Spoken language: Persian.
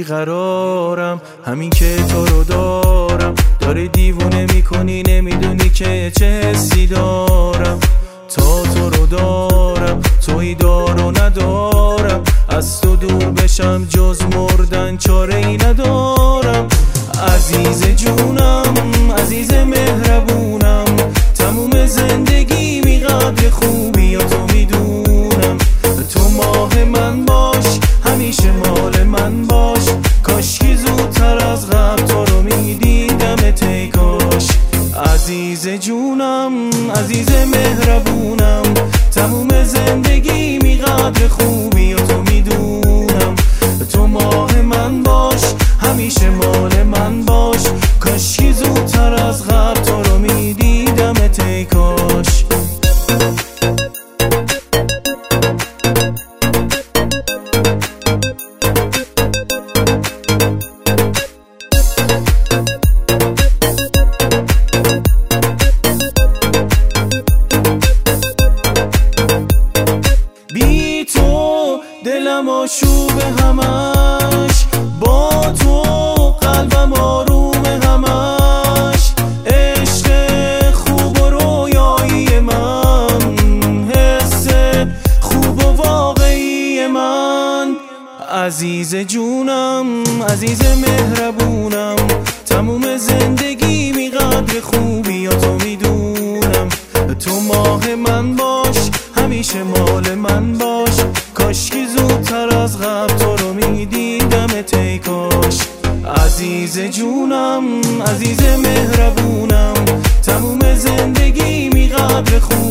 بیقرارم، همین که تو رو دارم داره دیوونه میکنی، نمیدونی که چه حسی دارم. تا تو رو دارم تویی دار و ندارم، از تو دور بشم جز مردن چاره ای ندارم. عزیز جونم، عزیز مهربونم، تموم زندگی می قدر خوبی یا تو میدونم. تو ماه من باش، همیشه مال من باش، کاشکی زودتر از قبل تو رو میدیدم ای کاش. عزیز جونم، عزیز مهربونم، تموم زندگی می قدر خوبی یا تو میدونم. تو ماه من باش، همیشه مال من باش، کاشکی زودتر از قبل تو رو میدیدم ای کاش. بی تو دلم آشوب همش، با تو قلبم آروم همش. عشق خوب و رویایی من، حس خوب و واقعی من. عزیز جونم، عزیز مهربونم، تموم زندگی می قدر خوبی یا تو میدونم. تو ماه من باش، همیشه مال من باش، کاشکی زودتر از قبل تو رو میدیدم ای کاش. عزیز جونم، عزیز مهربونم، تموم زندگی می قدر خوبی